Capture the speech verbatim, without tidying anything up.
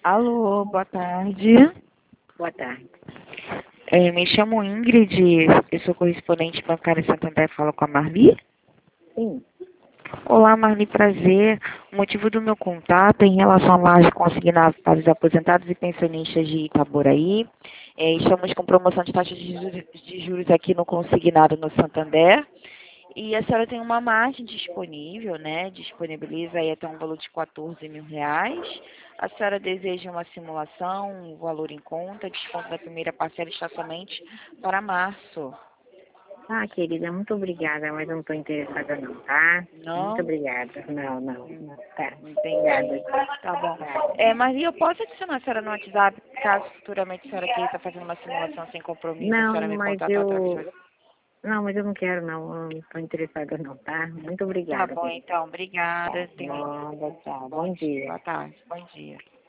Alô, boa tarde. Boa tarde. É, me chamo Ingrid, eu sou correspondente bancária Santander, falo com a Marli. Sim. Olá, Marli, prazer. O motivo do meu contato é em relação à laje consignada para os aposentados e pensionistas de Itaboraí. É, estamos com promoção de taxa de juros, de juros aqui no consignado no Santander. E a senhora tem uma margem disponível, né? Disponibiliza aí até um valor de quatorze mil reais. A senhora deseja uma simulação, um valor em conta, desconto da primeira parcela está somente para março. Ah, querida, muito obrigada, mas eu não estou interessada não, tá? Muito Não? obrigada. Não, não, não. Tá. Entendi. Obrigada. Tá bom. Tá. É, Maria, eu posso adicionar a senhora no WhatsApp, caso futuramente a senhora queira estar fazendo uma simulação sem compromisso, a senhora Não, me mas contatar através do eu... WhatsApp. Não, mas eu não quero não, eu não estou interessada não, tá? Muito Tá obrigada, bom, querida. então. Tá. Obrigada. Tenha Bom, tchau. um bom Bom dia. dia. Boa tarde. Bom dia.